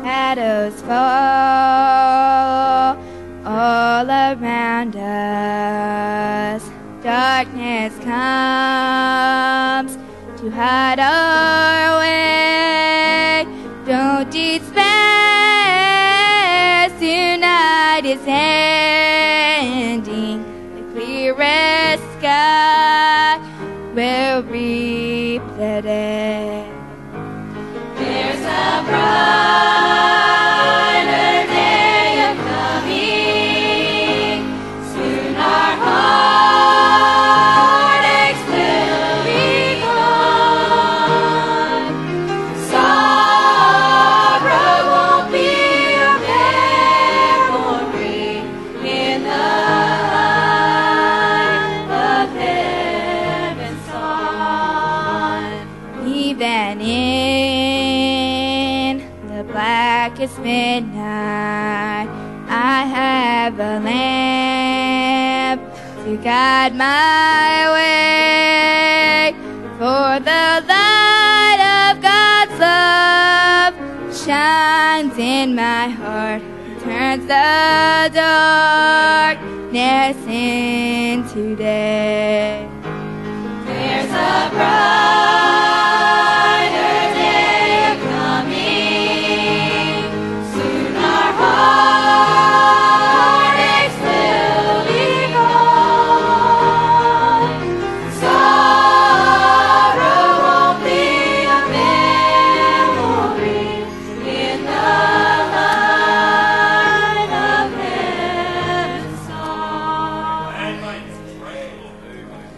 shadows fall all around us. Darkness comes to hide our way. Don't despair, soon night is ending. The clearest sky will reap the day. There's a brighter day of coming. Soon our heartaches will be gone. Sorrow won't be a memory in the light of heaven's sun. Even in the blackest midnight, I have a lamp to guide my way. For the light of God's love shines in my heart, turns the darkness into day.